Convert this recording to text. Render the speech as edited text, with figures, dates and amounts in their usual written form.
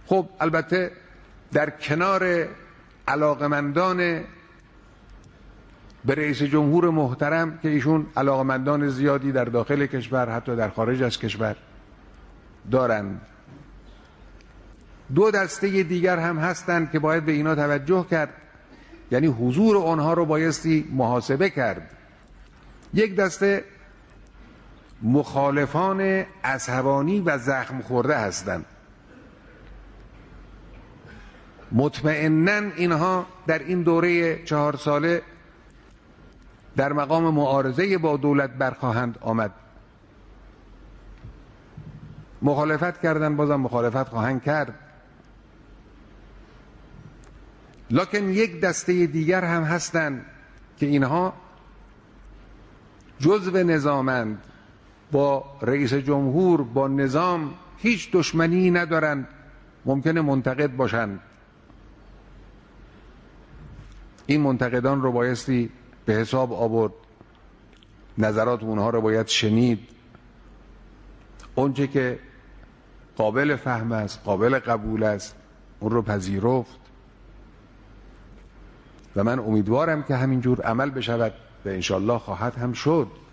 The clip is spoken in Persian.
خب البته در کنار علاقمندان به رئیس جمهور محترم که ایشون علاقمندان زیادی در داخل کشور حتی در خارج از کشور دارند، دو دسته دیگر هم هستند که باید به اینا توجه کرد، یعنی حضور آنها رو بایستی محاسبه کرد. یک دسته مخالفان عصبانی و زخم خورده هستند. مطمئناً اینها در این دوره 4 ساله در مقام معارضه با دولت برخواهند آمد. مخالفت کردن، بازم مخالفت خواهند کرد. لکن یک دسته دیگر هم هستند که اینها جزو نظامند، با رئیس جمهور، با نظام هیچ دشمنی ندارند، ممکنه منتقد باشند. این منتقدان رو بایستی به حساب آورد، نظرات اونها رو باید شنید، اونچه که قابل فهم است، قابل قبول است، اون رو پذیرفت و من امیدوارم که همینجور عمل بشود و انشالله خواهد هم شد.